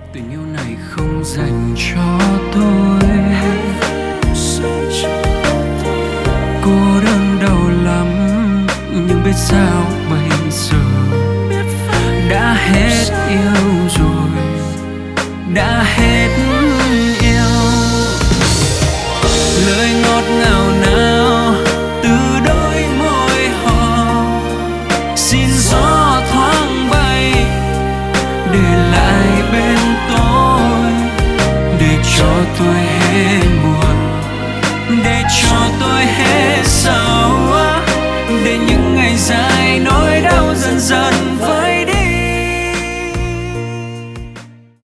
Tình yêu này không dành cho tôi. Cô đơn đau lắm, nhưng biết sao bây giờ. Đã hết yêu rồi, đã hết